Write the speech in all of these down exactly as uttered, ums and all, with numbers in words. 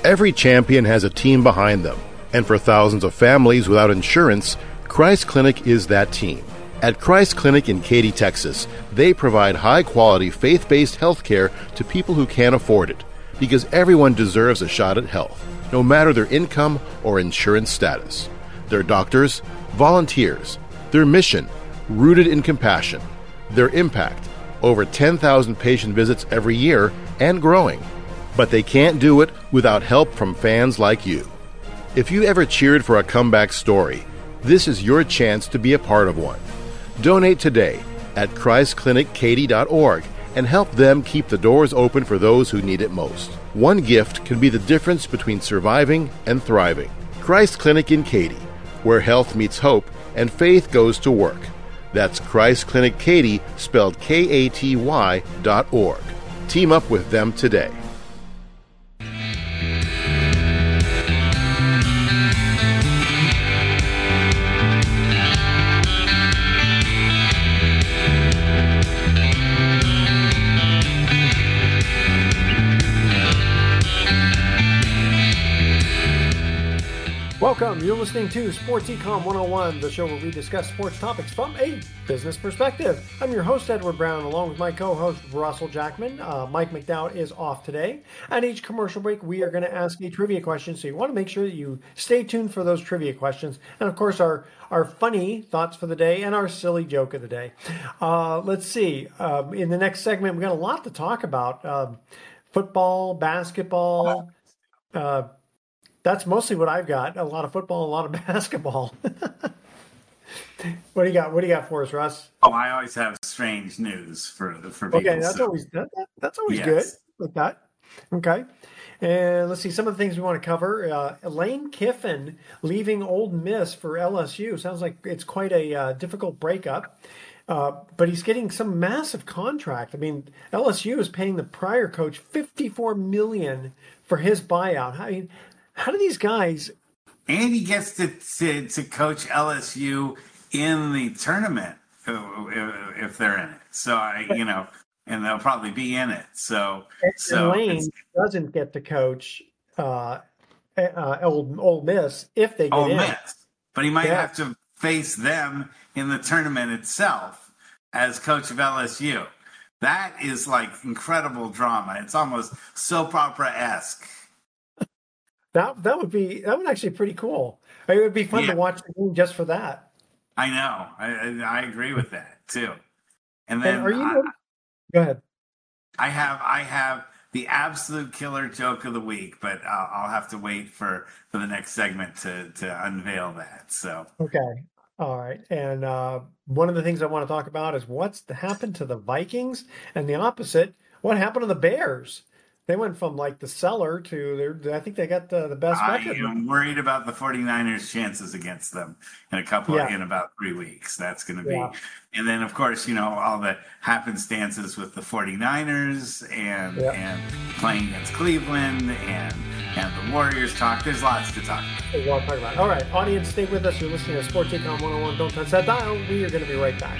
Every champion has a team behind them, and for thousands of families without insurance, Christ Clinic is that team. At Christ Clinic in Katy, Texas, they provide high-quality, faith-based health care to people who can't afford it, because everyone deserves a shot at health, no matter their income or insurance status. Their doctors, volunteers, their mission, rooted in compassion, their impact, over ten thousand patient visits every year and growing. But they can't do it without help from fans like you. If you ever cheered for a comeback story, this is your chance to be a part of one. Donate today at christ clinic katy dot org and help them keep the doors open for those who need it most. One gift can be the difference between surviving and thriving. Christ Clinic in Katy, where health meets hope and faith goes to work. That's Christ Clinic Katy, spelled K A T Y dot org. Team up with them today. Welcome. You're listening to Sports Econ one oh one, the show where we discuss sports topics from a business perspective. I'm your host, Edward Brown, along with my co-host, Russell Jackman. Uh, Mike McDowell is off today. At each commercial break, we are going to ask a trivia question, so you want to make sure that you stay tuned for those trivia questions. And, of course, our, our funny thoughts for the day and our silly joke of the day. Uh, let's see. Uh, in the next segment, we've got a lot to talk about. Uh, football, basketball, uh That's mostly what I've got. A lot of football, a lot of basketball. What do you got? What do you got for us, Russ? Oh, I always have strange news for for people. Okay, that's so. always that, that, that's always yes. good with that. Okay, and let's see some of the things we want to cover. Uh, Lane Kiffin leaving Ole Miss for L S U sounds like it's quite a uh, difficult breakup. Uh, but he's getting some massive contract. I mean, L S U is paying the prior coach fifty-four million dollars for his buyout. I mean. How do these guys? And he gets to, to to coach L S U in the tournament if they're in it. So I, you know, and they'll probably be in it. So and so Lane doesn't get to coach uh, uh, Ole, Ole Miss if they get Ole in. Miss, but he might yeah. have to face them in the tournament itself as coach of L S U. That is like incredible drama. It's almost soap opera-esque. That that would be that would actually be pretty cool. I mean, it would be fun yeah. to watch the game just for that. I know. I I, I agree with that too. And then and are you? I, go ahead. I have I have the absolute killer joke of the week, but I'll, I'll have to wait for, for the next segment to to unveil that. So okay, all right. And uh, one of the things I want to talk about is what's happened to the Vikings, and the opposite. What happened to the Bears? They went from like the cellar to their, I think they got the, the best record. I am worried about the 49ers' chances against them in a couple yeah. of, in about three weeks. That's going to be. Yeah. And then, of course, you know, all the happenstances with the 49ers and yeah. and playing against Cleveland and, and the Warriors talk. There's lots to talk about. There's a lot to talk about. All right, audience, stay with us. You're listening to Sports Econ one oh one. Don't touch that dial. We are going to be right back.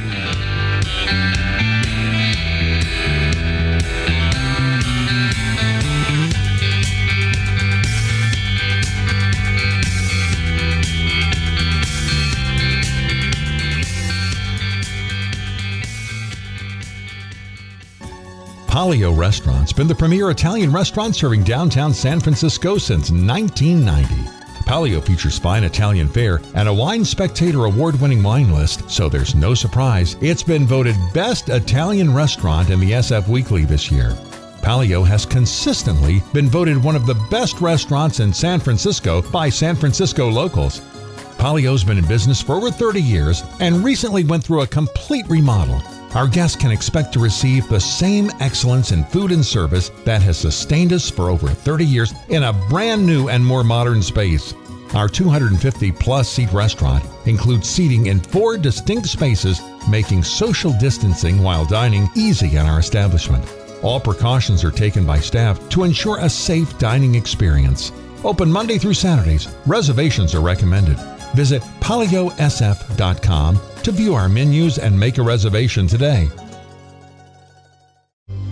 Palio Restaurant's been the premier Italian restaurant serving downtown San Francisco since nineteen ninety. Palio features fine Italian fare and a Wine Spectator award-winning wine list, so there's no surprise it's been voted Best Italian Restaurant in the S F Weekly this year. Palio has consistently been voted one of the best restaurants in San Francisco by San Francisco locals. Palio's been in business for over thirty years and recently went through a complete remodel. Our guests can expect to receive the same excellence in food and service that has sustained us for over thirty years in a brand new and more modern space. Our two hundred fifty plus seat restaurant includes seating in four distinct spaces, making social distancing while dining easy in our establishment. All precautions are taken by staff to ensure a safe dining experience. Open Monday through Saturdays. Reservations are recommended. Visit palio s f dot com to view our menus and make a reservation today.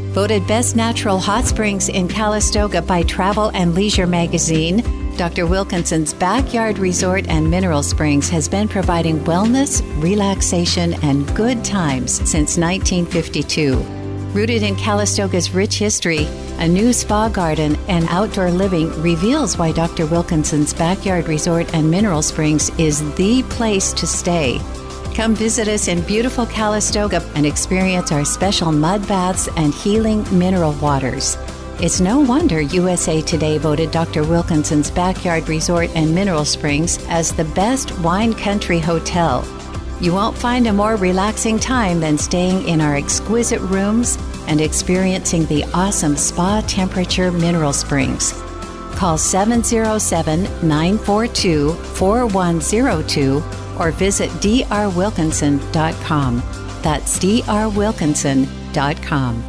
Voted Best Natural Hot Springs in Calistoga by Travel and Leisure magazine, Doctor Wilkinson's Backyard Resort and Mineral Springs has been providing wellness, relaxation, and good times since nineteen fifty-two. Rooted in Calistoga's rich history, a new spa garden and outdoor living reveals why Doctor Wilkinson's Backyard Resort and Mineral Springs is the place to stay. Come visit us in beautiful Calistoga and experience our special mud baths and healing mineral waters. It's no wonder U S A Today voted Doctor Wilkinson's Backyard Resort and Mineral Springs as the best wine country hotel. You won't find a more relaxing time than staying in our exquisite rooms and experiencing the awesome spa temperature mineral springs. Call seven oh seven, nine four two, four one oh two or visit d r wilkinson dot com. That's d r wilkinson dot com.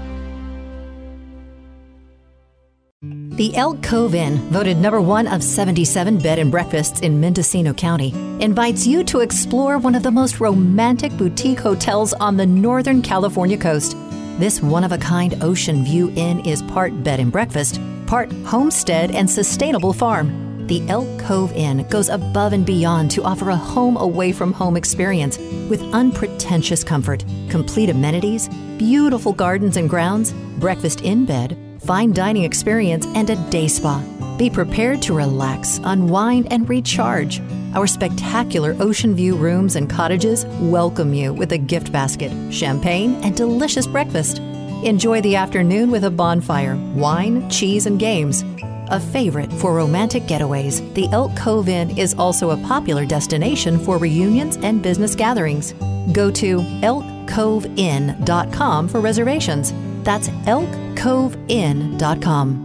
The Elk Cove Inn, voted number one of seventy-seven bed and breakfasts in Mendocino County, invites you to explore one of the most romantic boutique hotels on the Northern California coast. This one-of-a-kind ocean view inn is part bed and breakfast, part homestead and sustainable farm. The Elk Cove Inn goes above and beyond to offer a home away from home experience with unpretentious comfort, complete amenities, beautiful gardens and grounds, breakfast in bed, fine dining experience, and a day spa. Be prepared to relax, unwind, and recharge. Our spectacular ocean view rooms and cottages welcome you with a gift basket, champagne, and delicious breakfast. Enjoy the afternoon with a bonfire, wine, cheese, and games. A favorite for romantic getaways, the Elk Cove Inn is also a popular destination for reunions and business gatherings. Go to elk cove inn dot com for reservations. That's elk cove inn dot com.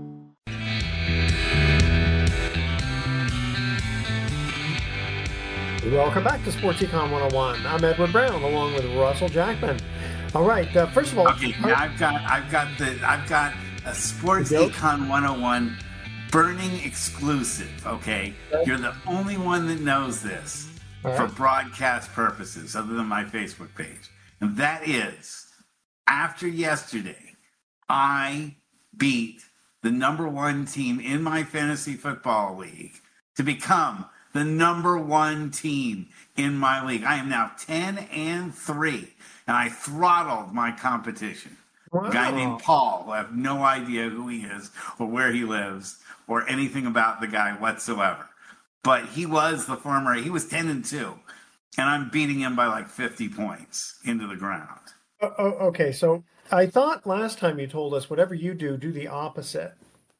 Welcome back to Sports Econ one oh one. I'm Edward Brown, along with Russell Jackman. All right. Uh, first of all, okay. Now I've got, I've got the, I've got a Sports Econ one oh one burning exclusive. Okay, okay. You're the only one that knows this right. for broadcast purposes, other than my Facebook page, and that is after yesterday, I beat the number one team in my fantasy football league to become the number one team in my league. I am now ten and three, and I throttled my competition. Wow. A guy named Paul, who I have no idea who he is or where he lives or anything about the guy whatsoever. But he was the former, he was ten and two, and I'm beating him by like fifty points into the ground. Oh, okay, so I thought last time you told us whatever you do, do the opposite.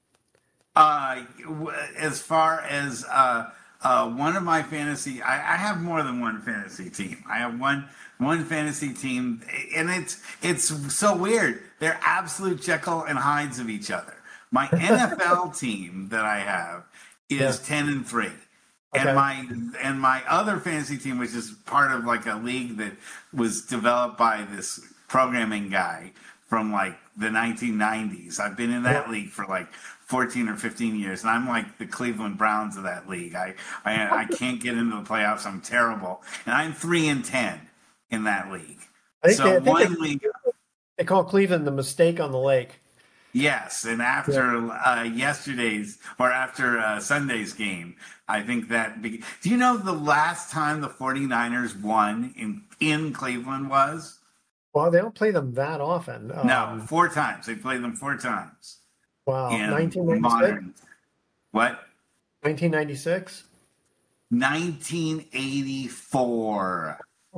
Uh, as far as uh, uh, one of my fantasy, I, I have more than one fantasy team. I have one one fantasy team, and it's it's so weird. They're absolute Jekyll and Hydes of each other. My N F L team that I have is yeah. ten and three. Okay. And my and my other fantasy team, which is part of like a league that was developed by this programming guy from like the nineteen nineties. I've been in that yeah. league for like fourteen or fifteen years, and I'm like the Cleveland Browns of that league. I I, I can't get into the playoffs. I'm terrible, and I'm three and ten in that league. I think so they, I think one they, league. They call Cleveland the mistake on the lake. Yes, and after uh, yesterday's or after uh, Sunday's game, I think that be- do you know the last time the 49ers won in, in Cleveland was? Well, they don't play them that often. Um, no, four times. They played them four times. Wow, nineteen ninety-six? Modern, what? nineteen ninety-six? nineteen eighty-four.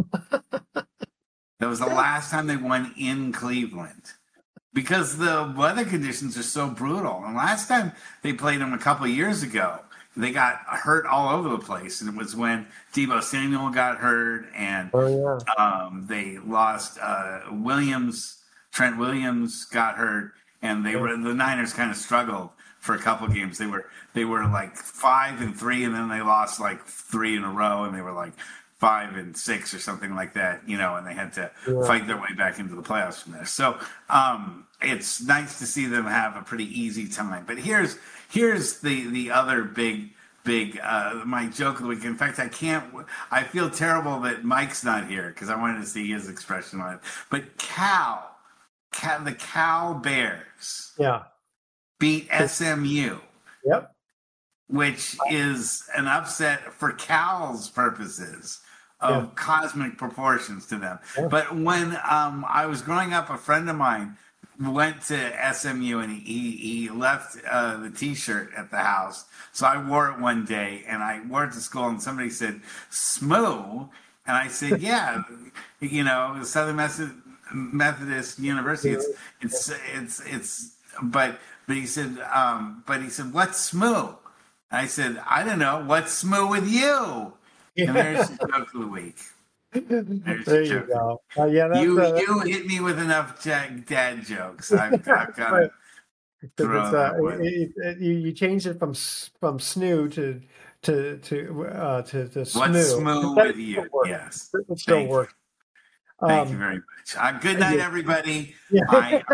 That was the last time they won in Cleveland. Because the weather conditions are so brutal. And last time they played them a couple of years ago, they got hurt all over the place. And it was when Deebo Samuel got hurt, and oh, yeah. um, they lost uh, Williams. Trent Williams got hurt, and they were the Niners kind of struggled for a couple of games. They were they were like five and three, and then they lost like three in a row, and they were like five and six or something like that, you know, and they had to yeah. fight their way back into the playoffs from there. So um, it's nice to see them have a pretty easy time. But here's here's the the other big big uh, my joke of the week. In fact, I can't. I feel terrible that Mike's not here because I wanted to see his expression on it. But Cal the Cal Bears yeah. beat S M U. Yep. Which is an upset for Cal's purposes of yeah. cosmic proportions to them. Yeah. But when um, I was growing up, a friend of mine went to S M U and he, he left uh, the T-shirt at the house. So I wore it one day and I wore it to school and somebody said, S M U? And I said, yeah, you know, Southern Methodist, Methodist University. It's, it's, it's, it's, but, but he said, um, but he said, what's S M U? I said, I don't know. What's S M U with you? Yeah. And there's the joke of the week. There's there you go. Uh, yeah, that's, you uh, you hit me with enough dad jokes. I've, I've got to throw uh, it, it, you, you changed it from from S N U to to to uh, to, to S M U. What's S M U with you? Yes, it still Thank works. You. Thank um, you very much. Uh, good night, yeah. everybody. Yeah. I,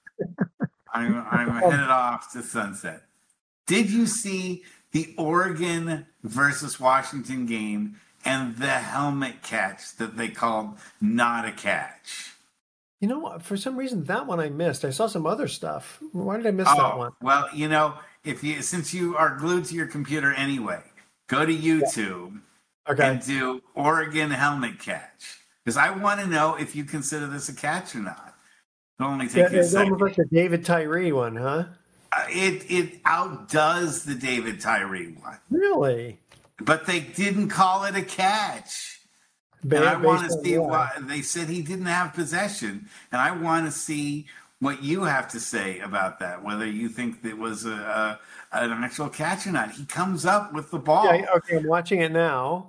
I'm, I'm headed off to sunset. Did you see the Oregon versus Washington game and the helmet catch that they called not a catch? You know what? For some reason, that one I missed. I saw some other stuff. Why did I miss oh, that one? Well, you know, if you since you are glued to your computer anyway, go to YouTube yeah. okay. and do Oregon helmet catch. Because I want to know if you consider this a catch or not. It'll only take yeah, you a second. It's like the David Tyree one, huh? Uh, it it outdoes the David Tyree one. Really? But they didn't call it a catch. Ba- and I want to see what? why they said he didn't have possession. And I want to see what you have to say about that, whether you think it was a, a an actual catch or not. He comes up with the ball. Yeah, okay, I'm watching it now.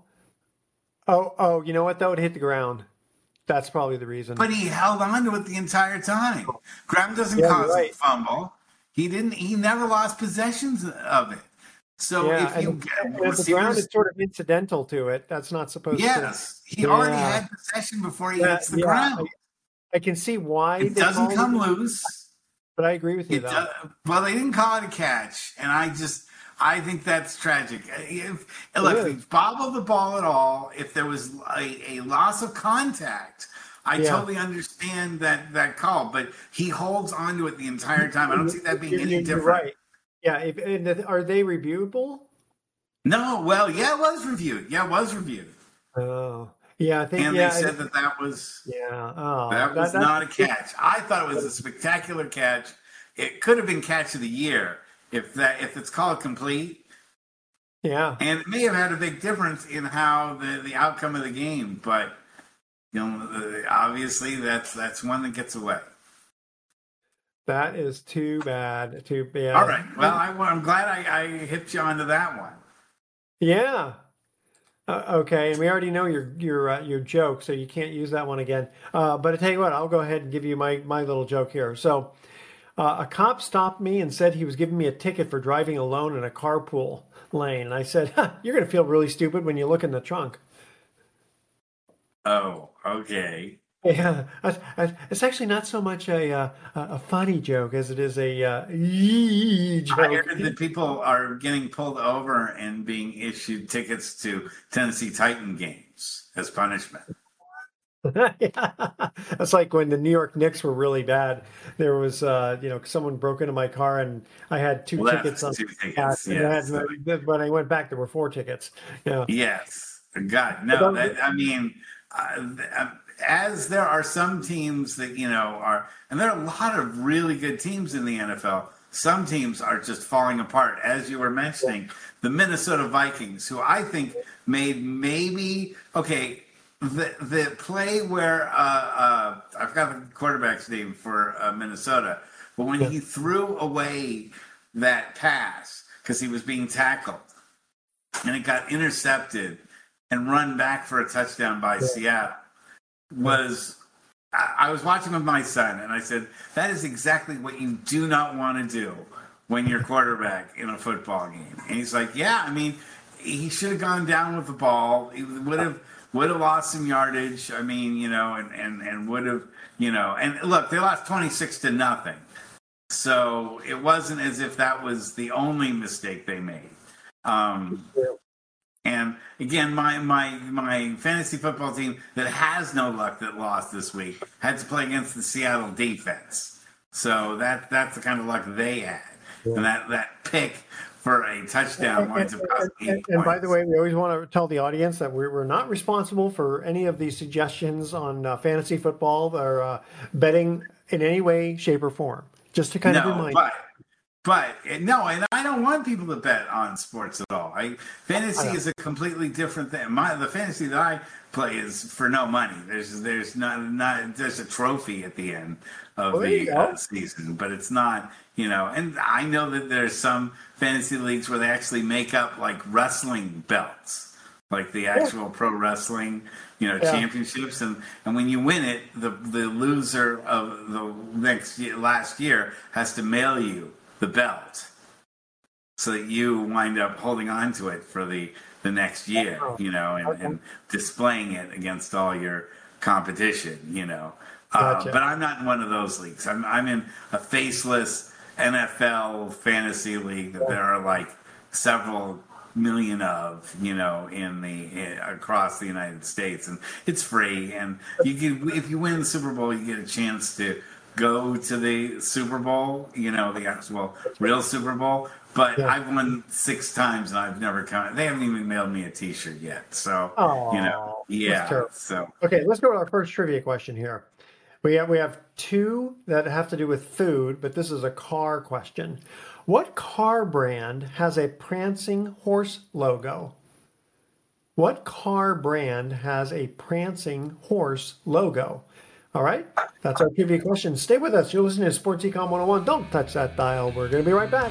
Oh, oh, you know what, though? It hit the ground. That's probably the reason. But he held on to it the entire time. Graham doesn't yeah, cause right. a fumble. He didn't. He never lost possessions of it. So yeah, if you and, get and the ground is sort of incidental to it. That's not supposed yes, to. Yes, he yeah. already had possession before he yeah, hits the yeah, ground. I, I can see why it doesn't come it, loose. But I agree with you. It though. Does, well, they didn't call it a catch, and I just I think that's tragic. If, look, if he bobbled the ball at all, if there was a, a loss of contact, I yeah. totally understand that that call. But he holds on to it the entire time. I don't see that being you're, any you're different. Right. Yeah. If, and are they reviewable? No. Well, yeah, it was reviewed. Yeah, it was reviewed. Oh. Yeah, I think. And yeah, they said I, that that was. Yeah. Oh, that was that, not a catch. I thought it was a spectacular catch. It could have been catch of the year if that if it's called complete. Yeah. And it may have had a big difference in how the, the outcome of the game, but you know, obviously that's that's one that gets away. That is too bad. Too bad. All right. Well, I, I'm glad I, I hit you onto that one. Yeah. Uh, okay, and we already know your your uh, your joke, so you can't use that one again. Uh, but I tell you what, I'll go ahead and give you my my little joke here. So, uh, a cop stopped me and said he was giving me a ticket for driving alone in a carpool lane, and I said, huh, "You're going to feel really stupid when you look in the trunk." Oh, okay. Yeah, it's actually not so much a uh, a funny joke as it is a uh, yee joke. I heard that people are getting pulled over and being issued tickets to Tennessee Titan games as punishment. Yeah. That's like when the New York Knicks were really bad. There was, uh, you know, someone broke into my car and I had two Left tickets on two tickets. Yes. Had, when I went back, there were four tickets. Yeah. Yes. God, no. That, I mean, uh, as there are some teams that, you know, are, and there are a lot of really good teams in the N F L. Some teams are just falling apart. As you were mentioning, the Minnesota Vikings, who I think made maybe, okay, the the play where, uh, uh, I forgot the quarterback's name for uh, Minnesota, but when he threw away that pass because he was being tackled and it got intercepted and run back for a touchdown by Seattle, was I was watching with my son and I said, that is exactly what you do not want to do when you're quarterback in a football game. And he's like, yeah, I mean, he should have gone down with the ball. He would have would have lost some yardage. I mean, you know, and, and, and would have, you know, and look, they lost twenty-six to nothing. So it wasn't as if that was the only mistake they made. Um, And again, my my my fantasy football team that has no luck that lost this week had to play against the Seattle defense. So that that's the kind of luck they had. Yeah. And that, that pick for a touchdown winds up costing eight points. And by the way, we always want to tell the audience that we're, we're not responsible for any of these suggestions on uh, fantasy football or uh, betting in any way, shape, or form. Just to kind no, of remind but, but no, and I don't want people to bet on sports at all. I, fantasy I is a completely different thing. My the fantasy that I play is for no money. There's there's not not there's a trophy at the end of well, the uh, season, but it's not. You know, and I know that there's some fantasy leagues where they actually make up like wrestling belts, like the actual yeah. pro wrestling, you know, yeah. championships. And, and when you win it, the the loser of the next year, last year has to mail you the belt so that you wind up holding on to it for the, the next year, you know, and, and displaying it against all your competition, you know. Gotcha. Uh, but I'm not in one of those leagues. I'm I'm in a faceless N F L fantasy league that there are like several million of, you know, in the in, across the United States, and it's free. And you can, if you win the Super Bowl, you get a chance to go to the Super Bowl, you know, the actual real Super Bowl. But yeah. I've won six times and I've never come. They haven't even mailed me a T-shirt yet. So Aww, you know, yeah. So okay, let's go to our first trivia question here. We have, we have two that have to do with food, but this is a car question. What car brand has a prancing horse logo? What car brand has a prancing horse logo? All right, that's our trivia question. Stay with us. You're listening to Sports Econ one oh one. Don't touch that dial. We're going to be right back.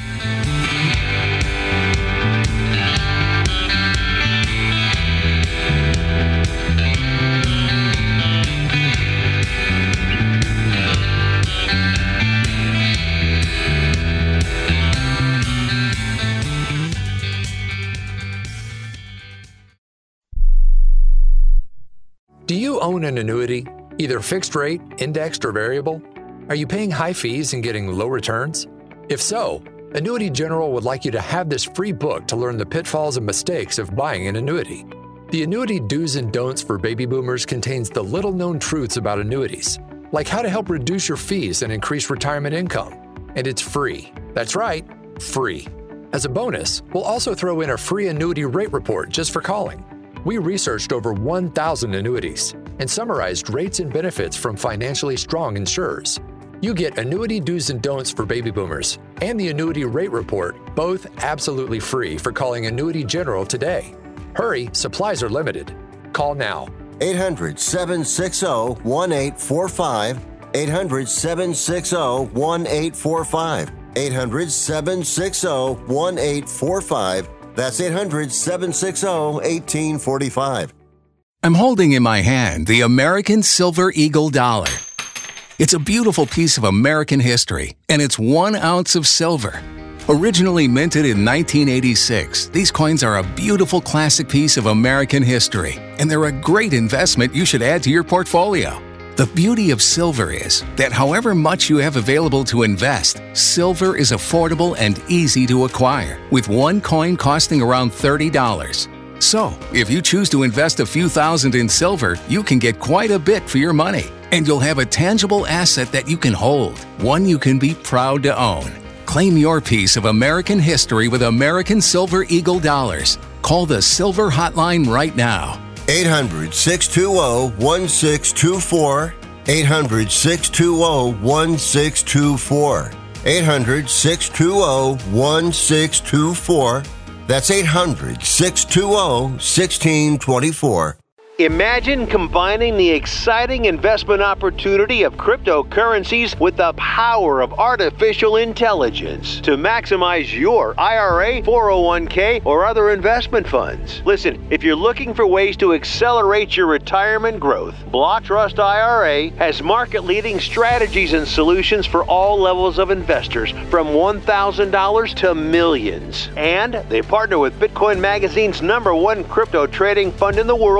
Do you own an annuity, either fixed rate, indexed, or variable? Are you paying high fees and getting low returns? If so, Annuity General would like you to have this free book to learn the pitfalls and mistakes of buying an annuity. The Annuity Do's and Don'ts for Baby Boomers contains the little-known truths about annuities, like how to help reduce your fees and increase retirement income. And it's free. That's right, free. As a bonus, we'll also throw in a free annuity rate report just for calling. We researched over one thousand annuities and summarized rates and benefits from financially strong insurers. You get Annuity Do's and Don'ts for Baby Boomers and the Annuity Rate Report, both absolutely free for calling Annuity General today. Hurry, supplies are limited. Call now. eight hundred, seven six zero, one eight four five. eight hundred, seven six zero, one eight four five. eight hundred, seven six zero, one eight four five. That's eight hundred, seven six zero, one eight four five. I'm holding in my hand the American Silver Eagle Dollar. It's a beautiful piece of American history, and it's one ounce of silver. Originally minted in nineteen eighty-six, these coins are a beautiful classic piece of American history, and they're a great investment you should add to your portfolio. The beauty of silver is that however much you have available to invest, silver is affordable and easy to acquire, with one coin costing around thirty dollars. So, if you choose to invest a few thousand in silver, you can get quite a bit for your money, and you'll have a tangible asset that you can hold, one you can be proud to own. Claim your piece of American history with American Silver Eagle Dollars. Call the Silver Hotline right now. eight hundred, six two zero, one six two four. eight hundred, six two zero, one six two four. eight hundred, six two zero, one six two four. That's eight hundred, six two zero, one six two four. Imagine combining the exciting investment opportunity of cryptocurrencies with the power of artificial intelligence to maximize your I R A, four oh one k, or other investment funds. Listen, if you're looking for ways to accelerate your retirement growth, BlockTrust I R A has market-leading strategies and solutions for all levels of investors, from one thousand dollars to millions. And they partner with Bitcoin Magazine's number one crypto trading fund in the world to maximize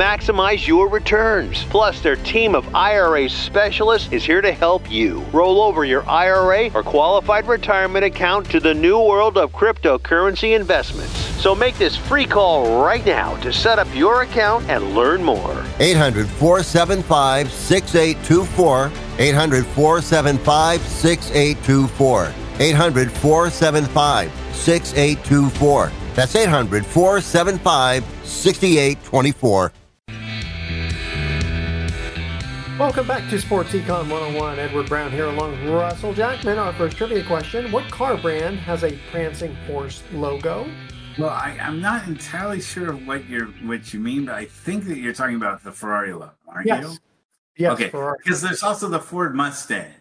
maximize your returns. Plus, their team of I R A specialists is here to help you roll over your I R A or qualified retirement account to the new world of cryptocurrency investments. So make this free call right now to set up your account and learn more. eight hundred, four seven five, six eight two four. eight hundred, four seven five, six eight two four. eight hundred, four seven five, six eight two four. That's eight hundred, four seven five, six eight two four. Welcome back to Sports Econ one oh one. Edward Brown here along with Russell Jackman. Our first trivia question: what car brand has a prancing horse logo? Well, I, I'm not entirely sure what you're what you mean, but I think that you're talking about the Ferrari logo, aren't yes. you? Yes. Okay. Because there's also the Ford Mustang.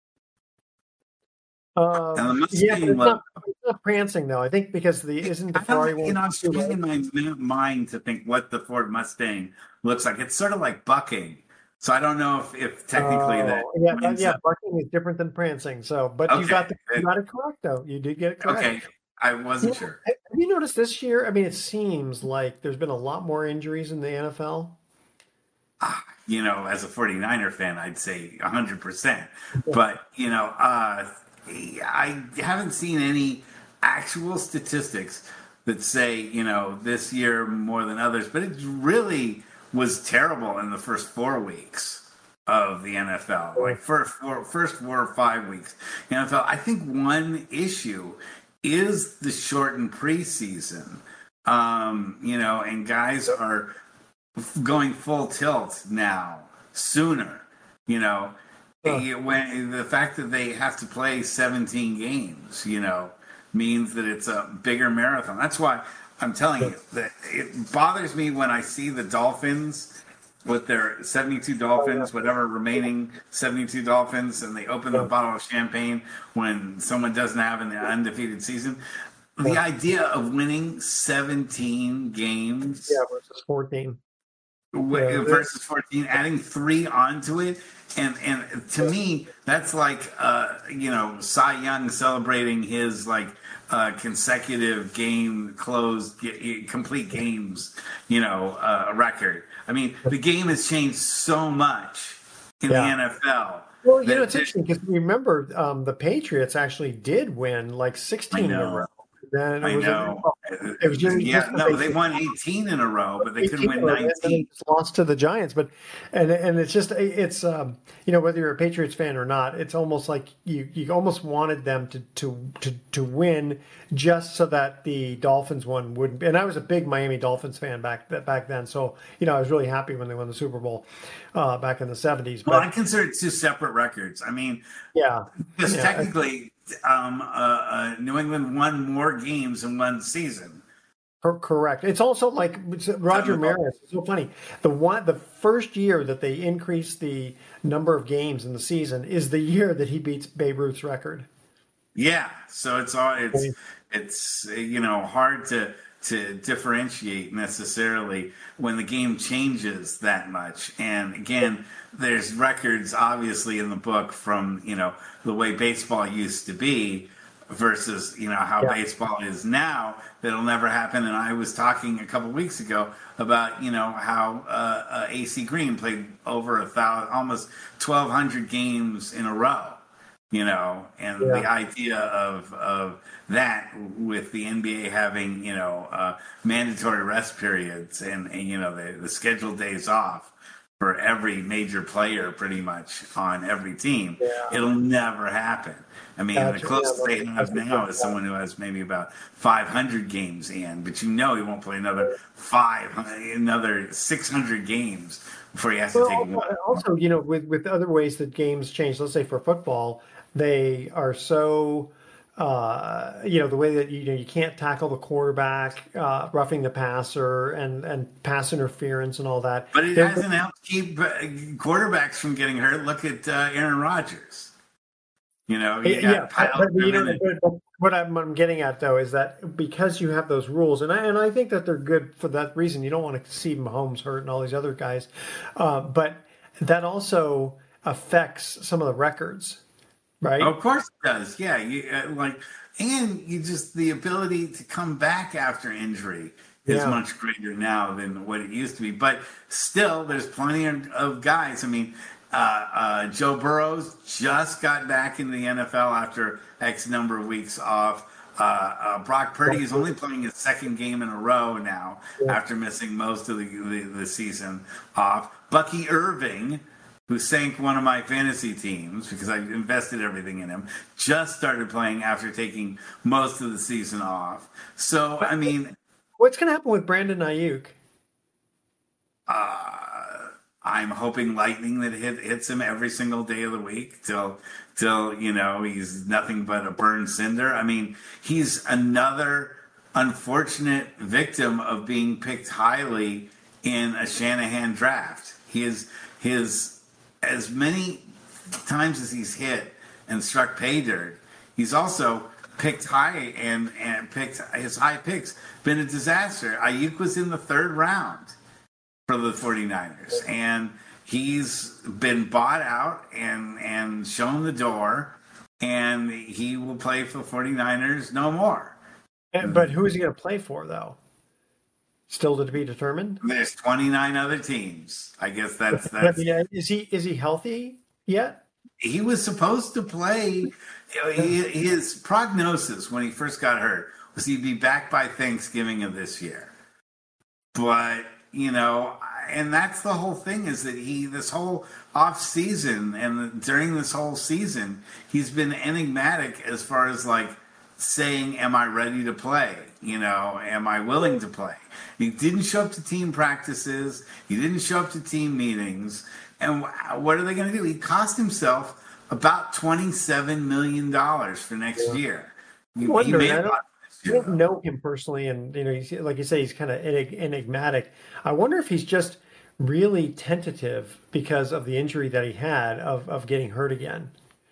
Um, and the Mustang yeah, it's logo. not, it's not prancing though. I think because the isn't the Ferrari one. You know, I'm struggling in my mind to think what the Ford Mustang looks like. It's sort of like bucking. So I don't know if, if technically uh, that. Yeah, that, yeah, bucking is different than prancing. So, but okay. you got the, you got it correct though. You did get it correct. Okay, I wasn't yeah. sure. Have you noticed this year? I mean, it seems like there's been a lot more injuries in the N F L. Ah, you know, as a forty-niner fan, I'd say one hundred percent. But, you know, uh, I haven't seen any actual statistics that say, you know, this year more than others. But it really was terrible in the first four weeks of the N F L. Like first four, first four or five weeks. N F L. I think one issue is the shortened preseason. Um, you know, and guys are going full tilt now sooner. You know, huh. when the fact that they have to play seventeen games, you know, means that it's a bigger marathon. That's why I'm telling you that it bothers me when I see the Dolphins with their seventy-two Dolphins, whatever remaining seventy-two Dolphins, and they open the bottle of champagne when someone doesn't have an undefeated season. The idea of winning seventeen games, yeah, versus fourteen, versus fourteen, adding three onto it, and and to me, that's like uh, you know, Cy Young celebrating his like. Uh, consecutive game closed, complete games, you know, uh, record. I mean, the game has changed so much in yeah. the N F L. Well, you know, it's interesting because remember, um, the Patriots actually did win like sixteen in a row. Then I was know. A, it was just, yeah, just no, they won eighteen in a row, but they couldn't win nineteen. And they lost to the Giants, but and and it's just it's um, you know, whether you're a Patriots fan or not, it's almost like you you almost wanted them to to to, to win just so that the Dolphins one wouldn't. And I was a big Miami Dolphins fan back back then, so you know I was really happy when they won the Super Bowl uh, back in the seventies. Well, I consider it two separate records. I mean, yeah, because yeah. technically. Um, uh, uh, New England won more games in one season. Correct. It's also like Roger Maris. It's so funny. The one, the first year that they increased the number of games in the season is the year that he beats Babe Ruth's record. Yeah. So it's all it's it's you know hard to to differentiate necessarily when the game changes that much. And again, there's records obviously in the book from, you know, the way baseball used to be versus, you know, how yeah. baseball is now. That'll never happen. And I was talking a couple of weeks ago about, you know, how uh, uh, A C Green played over a thousand, almost twelve hundred games in a row. You know, and yeah. the idea of of that with the N B A having, you know, uh, mandatory rest periods and, and you know, the, the scheduled days off for every major player pretty much on every team, yeah. it'll never happen. I mean, That's the closest yeah, they have now is someone who has maybe about five hundred games in, but you know he won't play another five, another six hundred games before he has well, to take one. Also, you know, with, with other ways that games change, let's say for football, they are so, uh, you know, the way that, you know, you can't tackle the quarterback, uh, roughing the passer and, and pass interference and all that. But it They're, hasn't helped keep quarterbacks from getting hurt. Look at uh, Aaron Rodgers. You know, you yeah, but, you know but what I'm, I'm getting at, though, is that because you have those rules, and I, and I think that they're good for that reason. You don't want to see Mahomes hurt and all these other guys. Uh, but that also affects some of the records. Right. Of course it does. Yeah. You uh, like, and you just the ability to come back after injury is yeah. much greater now than what it used to be. But still, there's plenty of, of guys. I mean, uh, uh, Joe Burrows just got back into the N F L after X number of weeks off. Uh, uh, Brock Purdy is only playing his second game in a row now yeah. after missing most of the, the, the season off. Bucky Irving, who sank one of my fantasy teams because I invested everything in him, just started playing after taking most of the season off. So, I mean... What's going to happen with Brandon Ayuk? Uh, I'm hoping lightning that hit, hits him every single day of the week till, till, you know, he's nothing but a burned cinder. I mean, he's another unfortunate victim of being picked highly in a Shanahan draft. He is his, as many times as he's hit and struck pay dirt, he's also picked high and, and picked his high picks been a disaster. Ayuk was in the third round for the 49ers, and he's been bought out and, and shown the door, and he will play for the 49ers no more. But who is he going to play for, though? Still to be determined? There's twenty-nine other teams. I guess that's that's. Yeah, is he is he healthy yet? He was supposed to play. His prognosis when he first got hurt was he'd be back by Thanksgiving of this year. But you know, and that's the whole thing is that he this whole off season and during this whole season he's been enigmatic as far as like saying, "Am I ready to play? You know, am I willing to play?" He didn't show up to team practices. He didn't show up to team meetings. And what are they going to do? He cost himself about twenty-seven million dollars for next yeah. year. He, wonder, he made I, don't, I don't know him personally, and you know, he's, like you say, he's kind of enigmatic. I wonder if he's just really tentative because of the injury that he had of, of getting hurt again.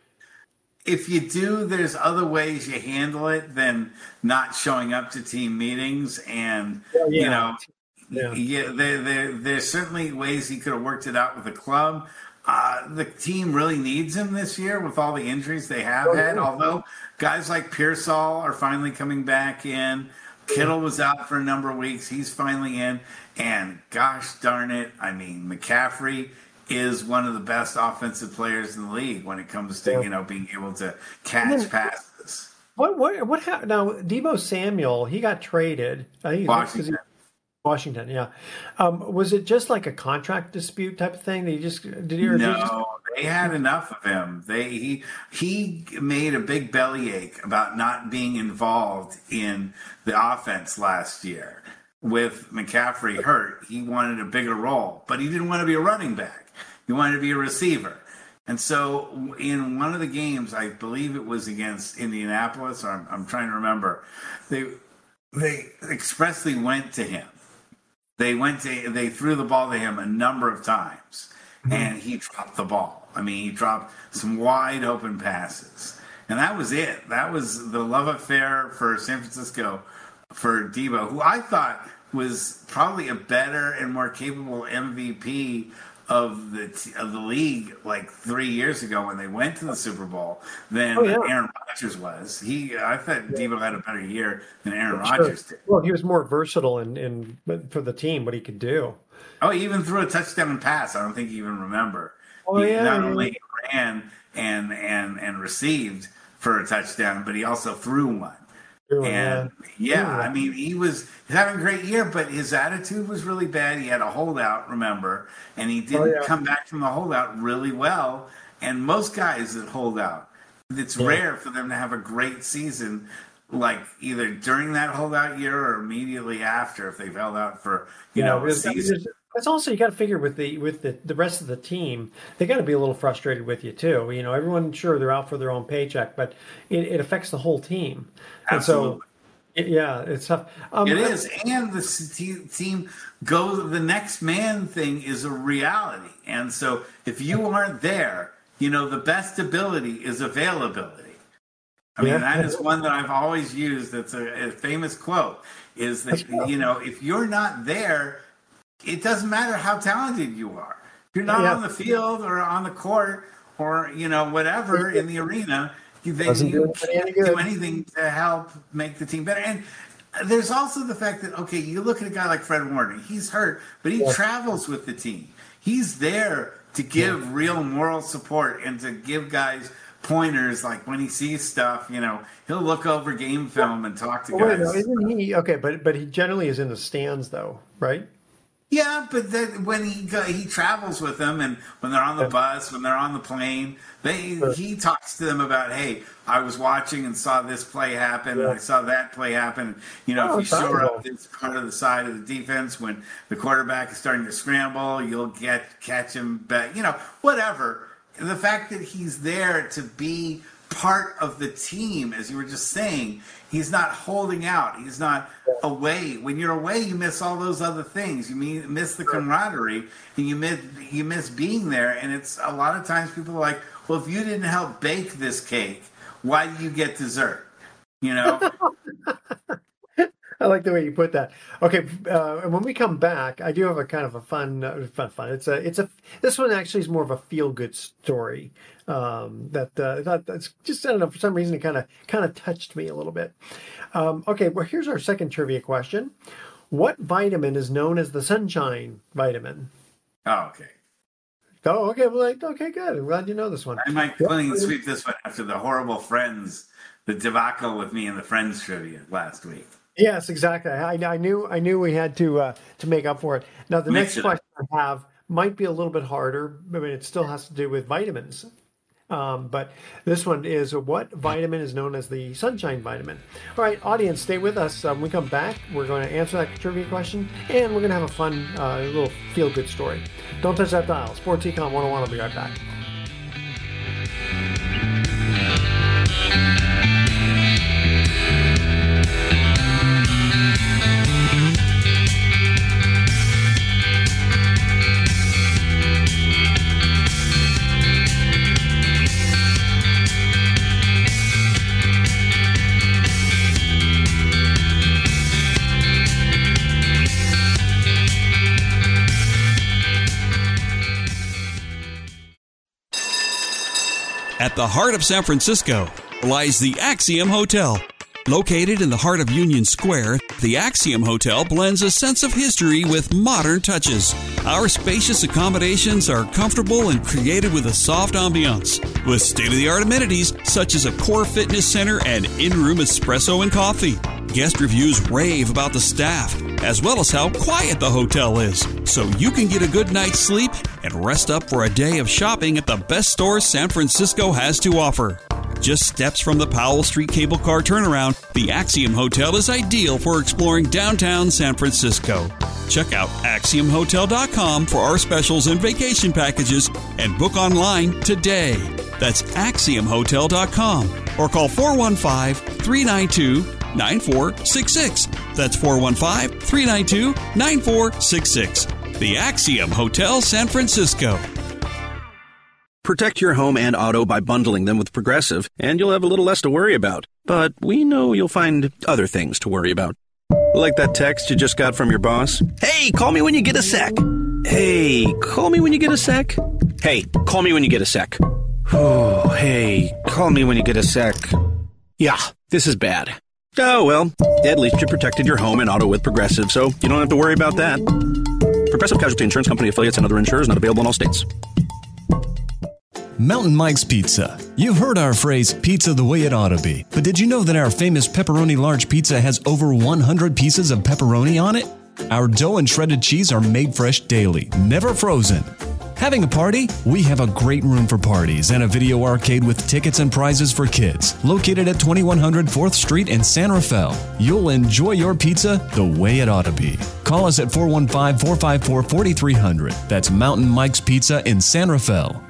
If you do, there's other ways you handle it than not showing up to team meetings. And, well, yeah. you know, yeah. Yeah, there, there, there's certainly ways he could have worked it out with the club. Uh, the team really needs him this year with all the injuries they have oh, had, yeah. although guys like Pearsall are finally coming back in. Kittle was out for a number of weeks. He's finally in. And gosh darn it, I mean, McCaffrey is one of the best offensive players in the league when it comes to, yeah. you know, being able to catch then, passes. What what what happened now? Deebo Samuel, he got traded. I think Washington. He, Washington, yeah. Um, was it just like a contract dispute type of thing? That he just did he? Or no, did he just... they had enough of him. They he he made a big bellyache about not being involved in the offense last year. With McCaffrey hurt, he wanted a bigger role, but he didn't want to be a running back. He wanted to be a receiver. And so in one of the games, I believe it was against Indianapolis, or I'm, I'm trying to remember, they they expressly went to him. They went to they threw the ball to him a number of times, mm-hmm. and he dropped the ball. I mean, he dropped some wide open passes. And that was it. That was the love affair for San Francisco for Deebo, who I thought was probably a better and more capable M V P of the of the league like three years ago when they went to the Super Bowl than oh, yeah. Aaron Rodgers was. He, I thought yeah. Deebo had a better year than Aaron sure. Rodgers did. Well, he was more versatile in, in for the team, what he could do. Oh, he even threw a touchdown pass. I don't think you even remember. Oh, he yeah, not yeah. only ran and and and received for a touchdown, but he also threw one. True, and yeah, yeah I mean, he was having a great year, but his attitude was really bad. He had a holdout, remember, and he didn't oh, yeah. come back from the holdout really well. And most guys that hold out, it's yeah. rare for them to have a great season, like either during that holdout year or immediately after if they've held out for you yeah, know a season. That's also, you got to figure with the with the, the rest of the team, they got to be a little frustrated with you too. You know, everyone, sure, they're out for their own paycheck, but it, it affects the whole team. Absolutely. And so, it, yeah, it's tough. Um, it is, and the team goes. The next man thing is a reality, and so if you aren't there, you know, the best ability is availability. I mean, yeah. that is one that I've always used. That's a, a famous quote. Is that you know, if you're not there, it doesn't matter how talented you are. If you're not yeah. on the field or on the court or, you know, whatever in the arena, then you can't do anything to help make the team better. And there's also the fact that, okay, you look at a guy like Fred Warner, he's hurt, but he yeah. travels with the team. He's there to give yeah. real moral support and to give guys pointers. Like when he sees stuff, you know, he'll look over game film and talk to guys. Wait, no, isn't he okay? But but he generally is in the stands, though, right? Yeah, but then when he go, he travels with them, and when they're on the bus, when they're on the plane, they sure. he talks to them about, hey, I was watching and saw this play happen, yeah. and I saw that play happen. You know, oh, if you shore up this part of the side of the defense when the quarterback is starting to scramble, you'll get catch him back. You know, whatever. The fact that he's there to be part of the team, as you were just saying, he's not holding out. He's not away. When you're away, you miss all those other things. You miss the camaraderie, and you miss you miss being there. And it's a lot of times people are like, well, if you didn't help bake this cake, why do you get dessert? You know. I like the way you put that. Okay, uh, and when we come back, I do have a kind of a fun, uh, fun, fun. It's a, it's a. This one actually is more of a feel-good story. Um, that uh, that that's just, I don't know, for some reason it kind of kind of touched me a little bit. Um, okay, well, here's our second trivia question: what vitamin is known as the sunshine vitamin? Oh, okay. Oh, okay. Well, like, okay, good. I'm glad you know this one. I might clean sweep this one after the horrible Friends, the debacle with me in the Friends trivia last week. Yes, exactly. I, I knew I knew we had to uh, to make up for it. Now, the Mix next question up. I have might be a little bit harder. I mean, it still has to do with vitamins. Um, but this one is, what vitamin is known as the sunshine vitamin? All right, audience, stay with us. Um, when we come back, we're going to answer that trivia question, and we're going to have a fun uh, little feel-good story. Don't touch that dial. Sports Econ one oh one. I'll be right back. At the heart of San Francisco lies the Axiom Hotel. Located in the heart of Union Square, the Axiom Hotel blends a sense of history with modern touches. Our spacious accommodations are comfortable and created with a soft ambiance, with state-of-the-art amenities such as a core fitness center and in-room espresso and coffee. Guest reviews rave about the staff, as well as how quiet the hotel is, so you can get a good night's sleep and rest up for a day of shopping at the best stores San Francisco has to offer. Just steps from the Powell Street cable car turnaround, the Axiom Hotel is ideal for exploring downtown San Francisco. Check out axiom hotel dot com for our specials and vacation packages and book online today. That's axiom hotel dot com or call four one five, three nine two, nine four six six. That's four one five, three nine two, nine four six six. The Axiom Hotel San Francisco. Protect your home and auto by bundling them with Progressive, and you'll have a little less to worry about. But we know you'll find other things to worry about. Like that text you just got from your boss. Hey, call me when you get a sec. Hey, call me when you get a sec. Hey, call me when you get a sec. Oh, hey, call me when you get a sec. Yeah, this is bad. Oh, well, at least you protected your home and auto with Progressive, so you don't have to worry about that. Progressive Casualty Insurance Company affiliates and other insurers not available in all states. Mountain Mike's Pizza. You've heard our phrase, pizza the way it ought to be. But did you know that our famous pepperoni large pizza has over one hundred pieces of pepperoni on it? Our dough and shredded cheese are made fresh daily, never frozen. Having a party? We have a great room for parties and a video arcade with tickets and prizes for kids. Located at twenty-one hundred fourth Street in San Rafael. You'll enjoy your pizza the way it ought to be. Call us at four one five, four five four, four three zero zero. That's Mountain Mike's Pizza in San Rafael.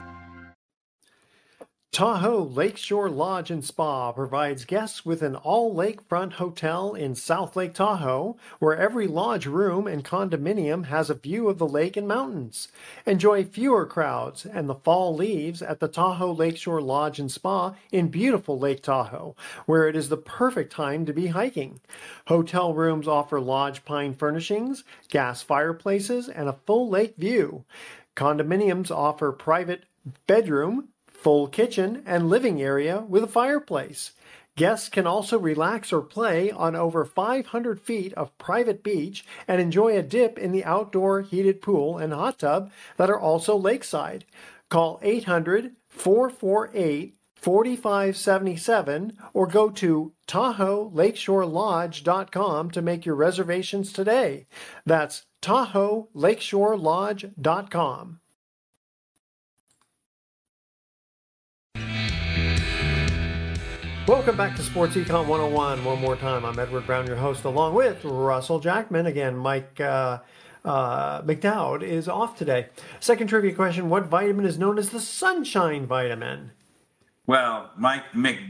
Tahoe Lakeshore Lodge and Spa provides guests with an all-lakefront hotel in South Lake Tahoe, where every lodge room and condominium has a view of the lake and mountains. Enjoy fewer crowds and the fall leaves at the Tahoe Lakeshore Lodge and Spa in beautiful Lake Tahoe, where it is the perfect time to be hiking. Hotel rooms offer lodge pine furnishings, gas fireplaces, and a full lake view. Condominiums offer private bedroom, full kitchen, and living area with a fireplace. Guests can also relax or play on over five hundred feet of private beach and enjoy a dip in the outdoor heated pool and hot tub that are also lakeside. Call eight hundred, four four eight, four five seven seven or go to Tahoe Lakeshore Lodge dot com to make your reservations today. That's Tahoe Lakeshore Lodge dot com. Welcome back to Sports Econ one oh one. One more time, I'm Edward Brown, your host, along with Russell Jackman. Again, Mike uh, uh, McDowd is off today. Second trivia question, what vitamin is known as the sunshine vitamin? Well, Mike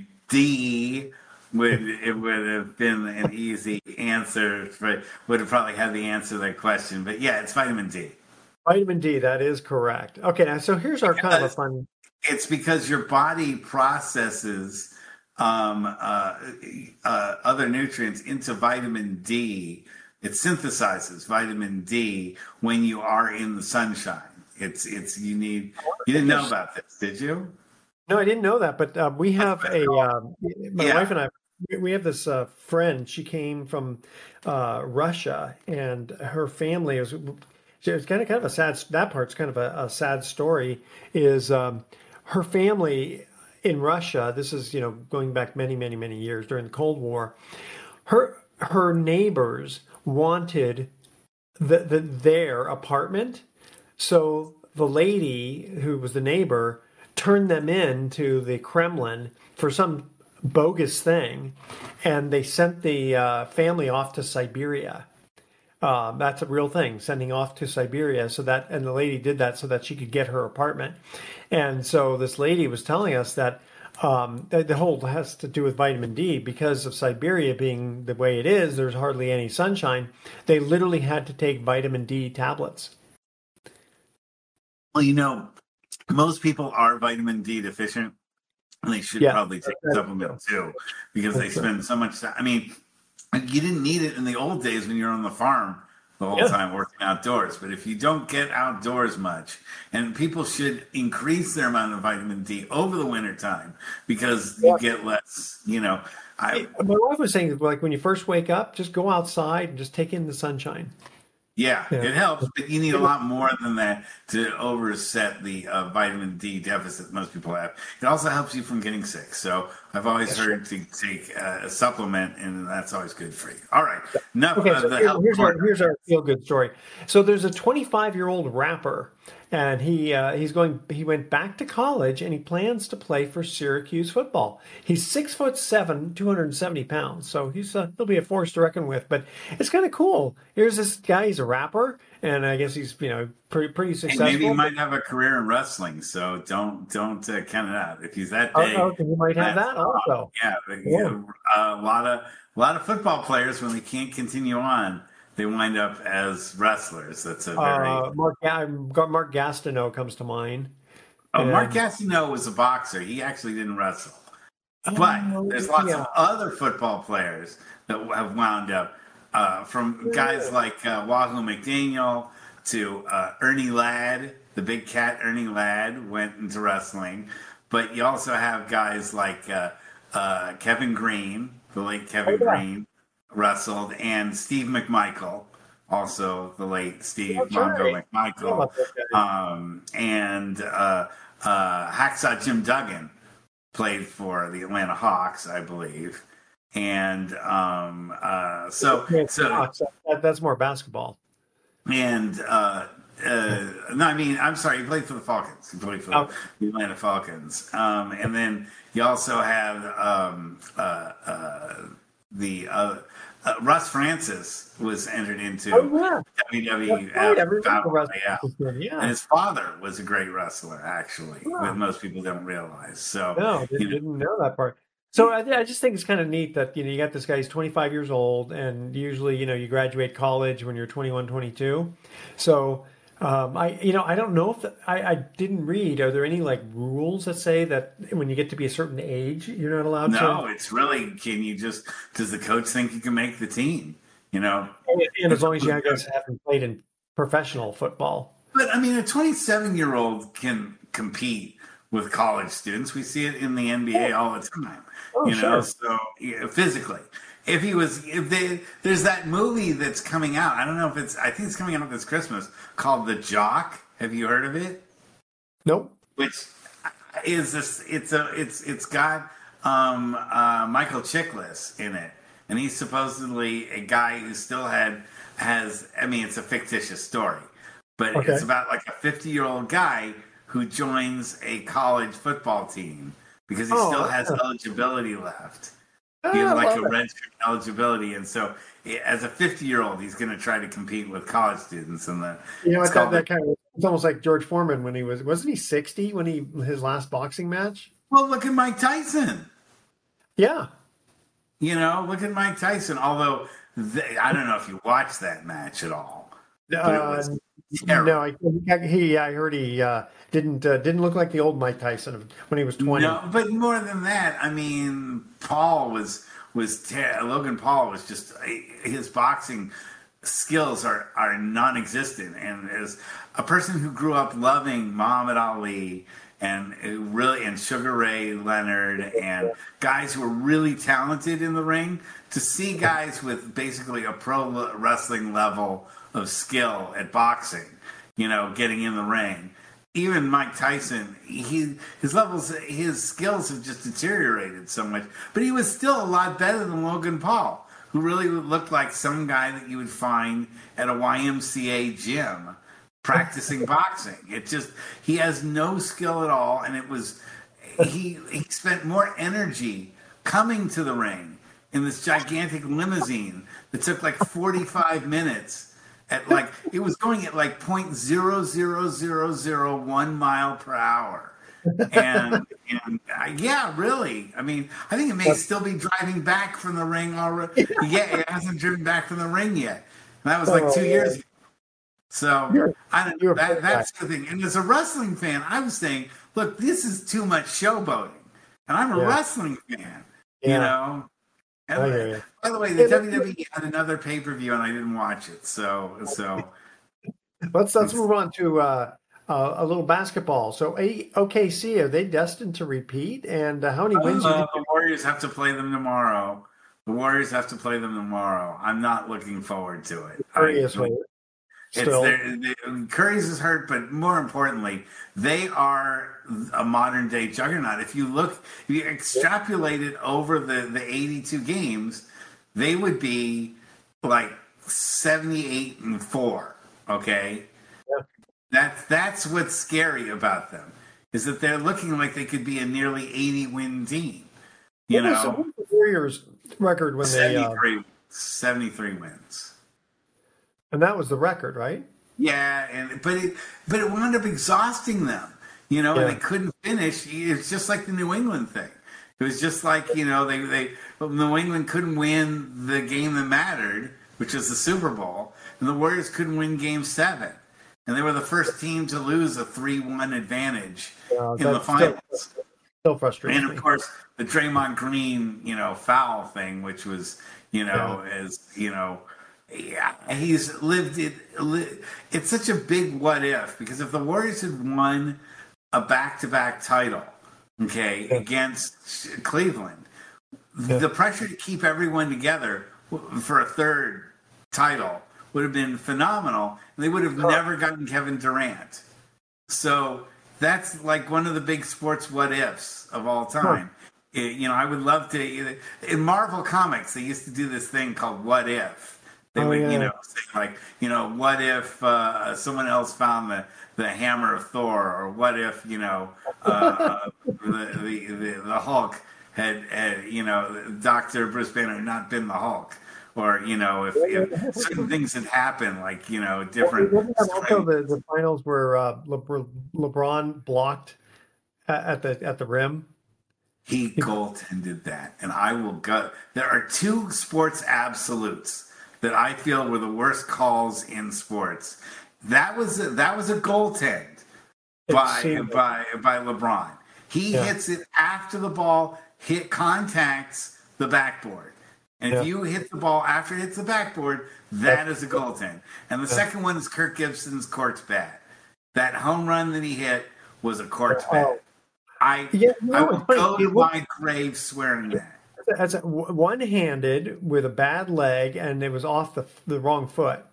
McD would it would have been an easy answer, for, would have probably had the answer to that question. But yeah, it's vitamin D. Vitamin D, that is correct. Okay, now so here's our kind of a fun... It's because your body processes um, uh, uh, other nutrients into vitamin D. It synthesizes vitamin D when you are in the sunshine. It's it's you need. You didn't know about this, did you? No, I didn't know that. But uh, we have a uh, my Yeah. wife and I. We have this uh, friend. She came from uh, Russia, and her family was. It was kind of kind of a sad. That part's kind of a, a sad story. Is um, her family in Russia? This is you know going back many many many years during the Cold War. Her her neighbors wanted the, the their apartment, so the lady who was the neighbor turned them in to the Kremlin for some bogus thing, and they sent the uh, family off to Siberia. Uh, that's a real thing, sending off to Siberia. So that, and the lady did that so that she could get her apartment. And so this lady was telling us that um, the, the whole has to do with vitamin D because of Siberia being the way it is. There's hardly any sunshine. They literally had to take vitamin D tablets. Well, you know, most people are vitamin D deficient, and they should Yeah. probably take a supplement too, because they spend so much time. I mean, you didn't need it in the old days when you were on the farm the whole Yeah. time working outdoors. But if you don't get outdoors much, and people should increase their amount of vitamin D over the winter time because you get less, you know. I My wife was saying, like, when you first wake up, just go outside and just take in the sunshine. Yeah, Yeah. it helps, but you need a lot more than that to overset the uh, vitamin D deficit most people have. It also helps you from getting sick. So I've always heard to take uh, a supplement, and that's always good for you. All right, enough Okay, of so the here- health here's our corner. here's our feel good story. So there's a twenty-five-year-old rapper, and he uh, he's going he went back to college, and he plans to play for Syracuse football. He's six foot seven, two hundred seventy pounds, so he's uh, he'll be a force to reckon with. But it's kind of cool. Here's this guy. He's a rapper, and I guess he's you know pretty pretty And successful. maybe he might have a career in wrestling, so don't don't uh, count it out. If he's that Oh, big, okay, he might have that's that also. Yeah, but, Yeah. you know, a lot of a lot of football players, when they can't continue on, they wind up as wrestlers. That's a very Uh, Mark Ga- Mark Gastineau comes to mind. Oh, Mark And- Gastineau was a boxer. He actually didn't wrestle. But Oh, there's lots yeah. of other football players that have wound up, uh, from guys like uh, Wahoo McDaniel to uh, Ernie Ladd, the big cat Ernie Ladd went into wrestling. But you also have guys like uh, uh, Kevin Green, the late Kevin Oh, yeah. Green, wrestled, and Steve McMichael, also the late Steve That's Mongo right. Yeah, McMichael, about that guy. um, and uh, uh, Hacksaw Jim Duggan played for the Atlanta Hawks, I believe. And um, uh, so, so That- that's more basketball. and uh, uh, no, I mean, I'm sorry, he played for the Falcons. He played for Oh. the Atlanta Falcons. Um, and then you also have um, uh, uh, the uh, uh, Russ Francis was entered into Oh, yeah. W W That's F right, everybody Battle Russ Royale. Francis, yeah. And his father was a great wrestler, actually, Yeah. what most people don't realize. So, No, you didn't, know, didn't know that part. So I, I just think it's kind of neat that, you know, you got this guy, he's twenty-five years old, and usually, you know, you graduate college when you're twenty-one, twenty-two. So, um, I, you know, I don't know if, the, I, I didn't read, are there any like rules that say that when you get to be a certain age, you're not allowed no, to? it's really, can you just, does the coach think you can make the team? You know? And, and as long as you guys haven't played in professional football. But I mean, a twenty-seven year old can compete with college students. We see it in the N B A all the time. Oh, you know, sure. so yeah, physically. If he was, if they, there's that movie that's coming out. I don't know if it's, I think it's coming out this Christmas called The Jock. Have you heard of it? Nope. Which is this? It's a, it's, it's got um, uh, Michael Chiklis in it, and he's supposedly a guy who still had has. I mean, it's a fictitious story, but Okay. it's about like a fifty-year-old guy who joins a college football team because he Oh, still has yeah. eligibility left. Ah, He has I like a love it. redshirt eligibility, and so as a fifty-year-old, he's going to try to compete with college students. And the You know, it's what, that, called that the- kind of, it's almost like George Foreman when he was, wasn't he sixty when he, his last boxing match? well, look at Mike Tyson. Yeah. You know, look at Mike Tyson. Although they, I don't know if you watched that match at all, but it Uh, was terrible. no, I, he, I heard he uh, didn't, uh, didn't look like the old Mike Tyson of when he was twenty. No, but more than that, I mean, Paul was was ter- Logan Paul was just his boxing skills are are non-existent, and as a person who grew up loving Muhammad Ali and really and Sugar Ray Leonard and guys who were really talented in the ring, to see guys with basically a pro wrestling level of skill at boxing, you know, getting in the ring. Even Mike Tyson, he his levels, his skills have just deteriorated so much. But he was still a lot better than Logan Paul, who really looked like some guy that you would find at a Y M C A gym practicing boxing. It just, he has no skill at all, and it was, he he spent more energy coming to the ring in this gigantic limousine that took like forty-five minutes. At like, it was going at like point zero zero zero zero one mile per hour, and and uh, yeah, really. I mean, I think it may still be driving back from the ring already. Yeah, it hasn't driven back from the ring yet. And that was like two years ago. So I don't know. That, that's the thing. And as a wrestling fan, I was saying, look, this is too much showboating, and I'm a Yeah. wrestling fan. You Yeah. know. And I hear you. by the way, the W W E had another pay per view, and I didn't watch it. So, so Let's let's move on to uh, uh, a little basketball. So, a, O K C, are they destined to repeat? And uh, how many wins? Uh, are the Warriors have to play them tomorrow. The Warriors have to play them tomorrow. I'm not looking forward to it. Curry I- is hurt. It's Still. their- they- Curry's is hurt, but more importantly, they are a modern day juggernaut. If you look, if you extrapolate it over the, the eighty-two games, they would be like seventy-eight and four. Okay, Yeah. that's that's what's scary about them, is that they're looking like they could be a nearly eighty win team. You What was, know, what was the Warriors' record when they? Uh, seventy-three, seventy-three wins. and that was the record, right? Yeah, and but it but it wound up exhausting them, you know, Yeah. and they couldn't finish. It's just like the New England thing. It was just like, you know, they they New England couldn't win the game that mattered, which was the Super Bowl, and the Warriors couldn't win Game Seven, and they were the first team to lose a three one advantage Yeah, in the that's finals. Still, still frustrating. And of course, the Draymond Green, you know, foul thing, which was, you know, as you know. Yeah, he's lived it. Li- it's such a big what if, because if the Warriors had won a back-to-back title, okay, Yeah. against Cleveland, Yeah. the pressure to keep everyone together w- for a third title would have been phenomenal, and they would have never gotten Kevin Durant. So that's like one of the big sports what ifs of all time. It- you know, I would love to. In Marvel Comics, they used to do this thing called What If. They Oh, would, yeah. you know, say like, you know, what if uh, someone else found the, the hammer of Thor, or what if, you know, uh, the, the, the the Hulk had, had, you know, Doctor Bruce Banner had not been the Hulk, or you know, if, if certain things had happened, like you know, different. Wasn't that also the, the finals where uh, Le- LeBron blocked at at the at the rim? He goaltended that, and I will go. There are two sports absolutes that I feel were the worst calls in sports. That was a, that was a goaltend by seemed- by by LeBron. He Yeah. hits it after the ball hit contacts the backboard, and Yeah. if you hit the ball after it hits the backboard, that is a goaltend. And the Yeah. second one is Kirk Gibson's court's bat. That home run that he hit was a court's Oh, bat. I, yeah, no, I would go to it, my grave swearing that. That's a, one-handed with a bad leg, and it was off the the wrong foot.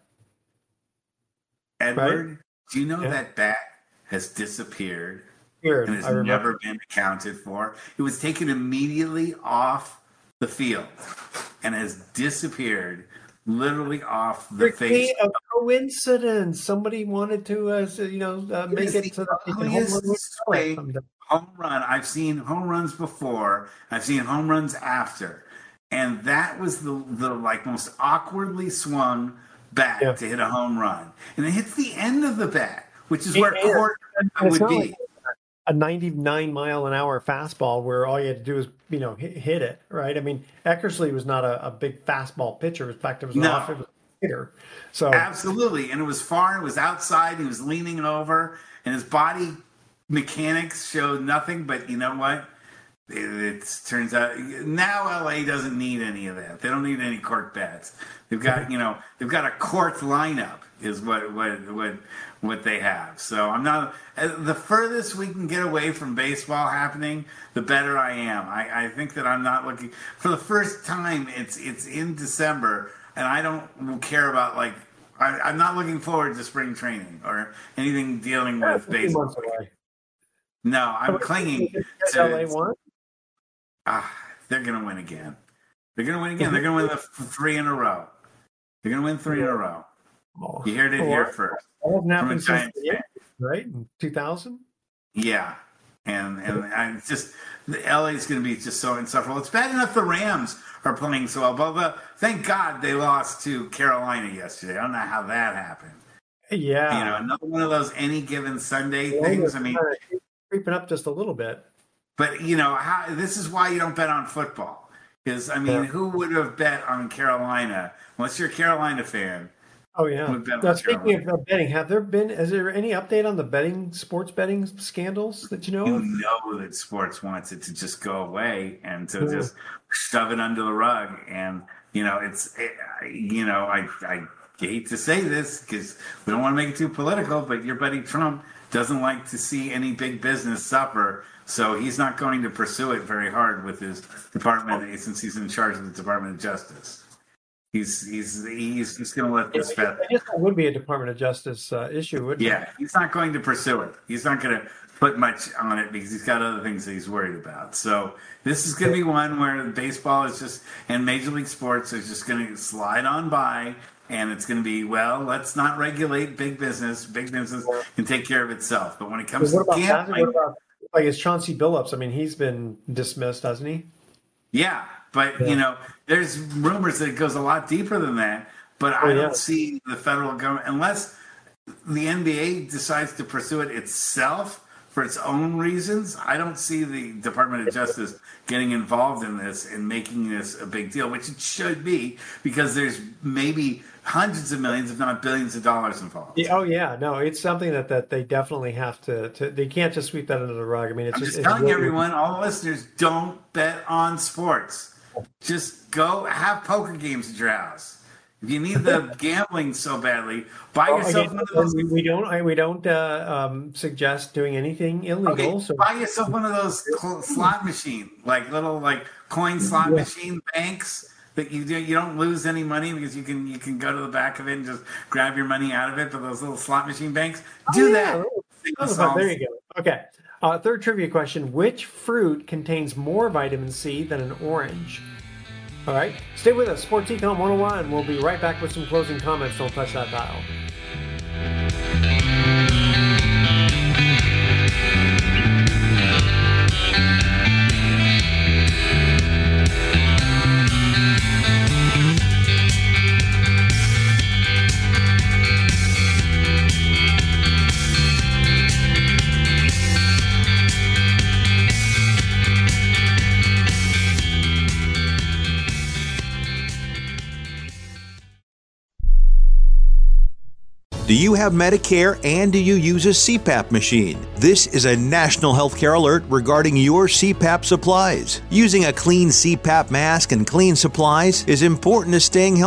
Edward, right? do you know yeah. that bat has disappeared Weird. and has never been accounted for? It was taken immediately off the field and has disappeared literally off the face. A coincidence. Somebody wanted to, uh, you know, uh, make it, it so that they can home run. Home run. I've seen home runs before. I've seen home runs after, and that was the the like most awkwardly swung bat yeah. to hit a home run, and it hits the end of the bat, which is where yeah. court would be. Like a ninety-nine mile an hour fastball where all you had to do is, you know, hit, hit it, right? I mean, Eckersley was not a, a big fastball pitcher. In fact, it was an no. off hitter. So absolutely, and it was far. It was outside. He was leaning over, and his body mechanics showed nothing. But you know what? It, it turns out now L A doesn't need any of that. They don't need any cork bats. They've got, you know, they've got a cork lineup is what what what what they have. So I'm not the furthest we can get away from baseball happening, the better I am. I, I think that I'm not looking for the first time. It's it's in December, and I don't care about like I, I'm not looking forward to spring training or anything dealing with yeah, baseball. No, I'm clinging to L A one. Ah, they're gonna win again. They're gonna win again. They're gonna win the three in a row. They're gonna win three in a row. You heard it here first. All happened since the eighties, right? In two thousand. Yeah, and and I just the L A is going to be just so insufferable. It's bad enough the Rams are playing so well, but, but thank God they lost to Carolina yesterday. I don't know how that happened. Yeah, you know, another one of those any given Sunday yeah, things. I mean, creeping up just a little bit. But you know, how, this is why you don't bet on football. Because I mean, yeah. who would have bet on Carolina unless you're a Carolina fan? Oh yeah. Now, speaking of betting, have there been? Is there any update on the betting, sports betting scandals that you know? You of? know that sports wants it to just go away and to yeah. just shove it under the rug, and you know it's, it, you know, I I hate to say this because we don't want to make it too political, but your buddy Trump doesn't like to see any big business suffer, so he's not going to pursue it very hard with his department since he's in charge of the Department of Justice. He's he's he's just going to let this. I guess that would be a Department of Justice uh, issue, wouldn't yeah, it? Yeah, he's not going to pursue it. He's not going to put much on it because he's got other things that he's worried about. So this is going to be one where baseball is just and Major League Sports is just going to slide on by, and it's going to be well. Let's not regulate big business. Big business can take care of itself. But when it comes what to about gambling, what about like it's Chauncey Billups? I mean, he's been dismissed, hasn't he? Yeah. But, yeah. you know, there's rumors that it goes a lot deeper than that. But I oh, yeah. don't see the federal government, unless the N B A decides to pursue it itself for its own reasons, I don't see the Department of Justice getting involved in this and making this a big deal, which it should be, because there's maybe hundreds of millions, if not billions of dollars involved. Yeah, oh, yeah. No, it's something that, that they definitely have to, to – they can't just sweep that under the rug. I mean, it's I'm just, just telling really, everyone, all the listeners, don't bet on sports. Just go have poker games at your house. If you need the gambling so badly, buy well, yourself again, one of those. We don't. We don't uh, um, suggest doing anything illegal. Okay, so buy yourself one of those slot machine, like little like coin slot yeah. machine banks that you do. You don't lose any money because you can you can go to the back of it and just grab your money out of it. But those little slot machine banks, do oh, that. Yeah. Oh, there you go. Okay. Uh, third trivia question: which fruit contains more vitamin C than an orange? All right, stay with us. Sports Econ one oh one. We'll be right back with some closing comments. Don't touch that dial. Do you have Medicare and do you use a C PAP machine? This is a national healthcare alert regarding your C PAP supplies. Using a clean C PAP mask and clean supplies is important to staying healthy.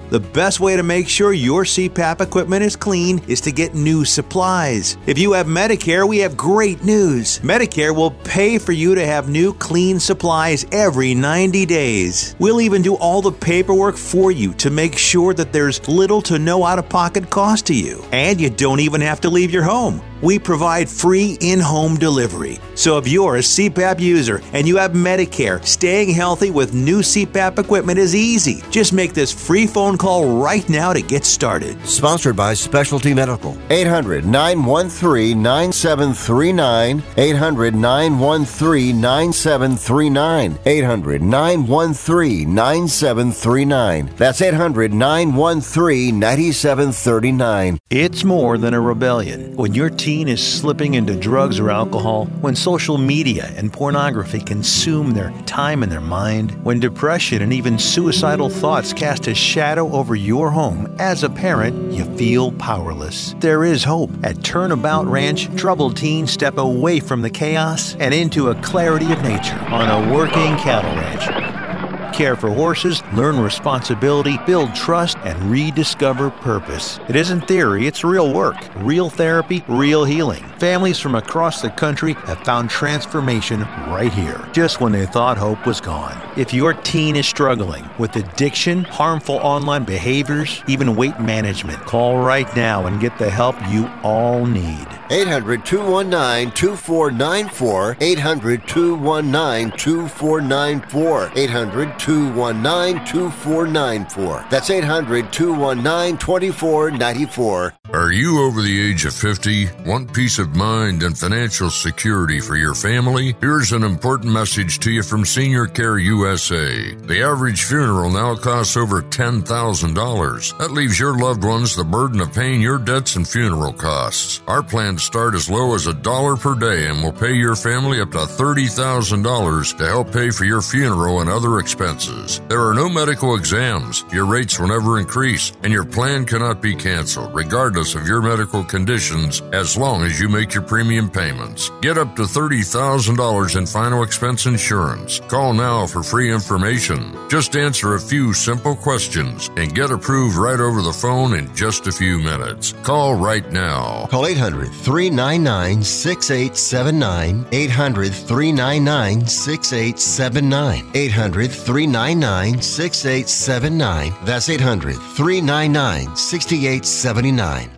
The best way to make sure your C PAP equipment is clean is to get new supplies. If you have Medicare, we have great news. Medicare will pay for you to have new clean supplies every ninety days. We'll even do all the paperwork for you to make sure that there's little to no out-of-pocket cost to you. And you don't even have to leave your home. We provide free in-home delivery. So if you're a C PAP user and you have Medicare, staying healthy with new C PAP equipment is easy. Just make this free phone call right now to get started. Sponsored by Specialty Medical. eight hundred, nine one three, nine seven three nine. eight hundred, nine one three, nine seven three nine. eight hundred, nine one three, nine seven three nine. That's eight hundred, nine one three, nine seven three nine. It's more than a rebellion. When your teen is slipping into drugs or alcohol, when social media and pornography consume their time and their mind, when depression and even suicidal thoughts cast a shadow over your home, as a parent, you feel powerless. There is hope. At Turnabout Ranch, troubled teens step away from the chaos and into a clarity of nature on a working cattle ranch. Care for horses, learn responsibility, build trust, and rediscover purpose. It isn't theory, it's real work, real therapy, real healing. Families from across the country have found transformation right here, just when they thought hope was gone. If your teen is struggling with addiction, harmful online behaviors, even weight management, call right now and get the help you all need. eight hundred, two one nine, two four nine four. eight hundred, two one nine, two four nine four. eight hundred, two one nine, two four nine four. That's eight hundred, two one nine, two four nine four. Are you over the age of fifty? Want peace of mind and financial security for your family? Here's an important message to you from Senior Care U S A. The average funeral now costs over ten thousand dollars. That leaves your loved ones the burden of paying your debts and funeral costs. Our plans start as low as a dollar per day and will pay your family up to thirty thousand dollars to help pay for your funeral and other expenses. There are no medical exams. Your rates will never increase, and your plan cannot be canceled, regardless of your medical conditions, as long as you make your premium payments. Get up to thirty thousand dollars in final expense insurance. Call now for free information. Just answer a few simple questions and get approved right over the phone in just a few minutes. Call right now. Call eight hundred, three nine nine, six eight seven nine. eight hundred, three nine nine, six eight seven nine. eight hundred, three nine nine, six eight seven nine. That's eight hundred, three nine nine, six eight seven nine.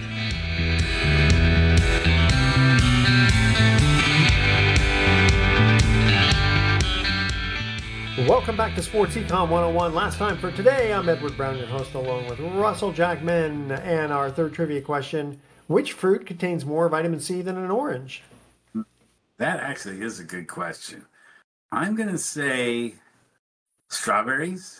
Welcome back to Sports Econ one oh one. Last time for today, I'm Edward Brown, your host, along with Russell Jackman. And our third trivia question, which fruit contains more vitamin C than an orange? That actually is a good question. I'm going to say strawberries.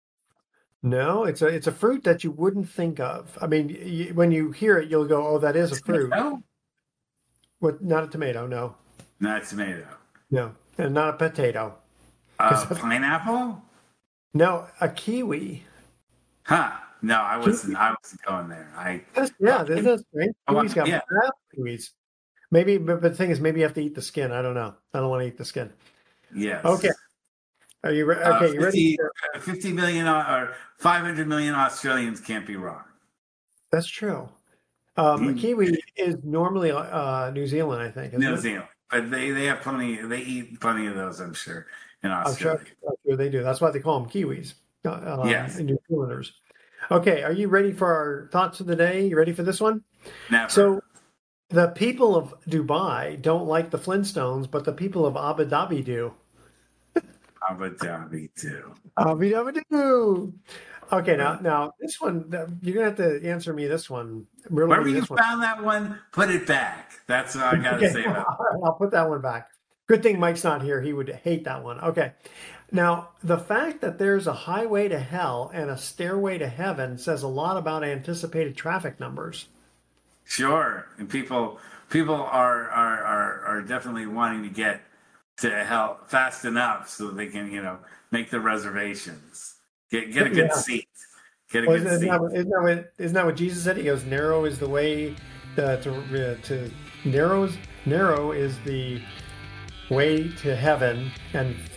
No, it's a it's a fruit that you wouldn't think of. I mean, you, when you hear it, you'll go, oh, that is a fruit. Tomato? What, not a tomato, no. Not a tomato. No, and not a potato. Uh, pineapple? No, a kiwi. Huh. No, I wasn't. I wasn't going there. I that's, yeah, this is great. Kiwi's got yeah. kiwis. Maybe, but, but the thing is, maybe you have to eat the skin. I don't know. I don't want to eat the skin. Yes. Okay. Are you re- okay? Uh, fifty, you ready? For- Fifty million or five hundred million Australians can't be wrong. That's true. Um, Mm. A kiwi is normally uh, New Zealand, I think. Isn't New it? Zealand, but they they have plenty. They eat plenty of those, I'm sure, in I'm Australia. sure, I'm sure they do. That's why they call them kiwis. Uh, Yes. New Zealanders. Okay, are you ready for our thoughts of the day? You ready for this one? Never. So, the people of Dubai don't like the Flintstones, but the people of Abu Dhabi do. Abu Dhabi too. Abu Dhabi do. Okay, now now this one you're gonna have to answer me. This one. Really, Wherever you this one. found that one, put it back. That's what I got to Okay, say about all right, I'll put that one back. Good thing Mike's not here. He would hate that one. Okay. Now, the fact that there's a highway to hell and a stairway to heaven says a lot about anticipated traffic numbers. Sure, and people people are are are, are definitely wanting to get to hell fast enough so they can, you know, make the reservations, get get a good Yeah. seat, get a Well, good isn't, seat. that, what- isn't, that what, isn't that what Jesus said? He goes, "Narrow is the way uh, to uh, to narrows narrow is the way to heaven, and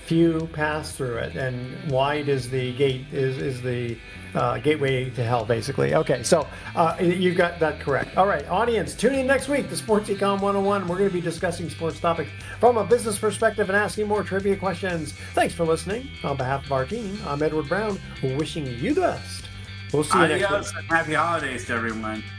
few pass through it, and wide is the gate is is the uh, gateway to hell, basically. Okay, so uh, you got that correct. All right, audience, tune in next week to Sports Econ one oh one. We're going to be discussing sports topics from a business perspective and asking more trivia questions. Thanks for listening. On behalf of our team, I'm Edward Brown, wishing you the best. We'll see you Adios next week. and happy holidays to everyone.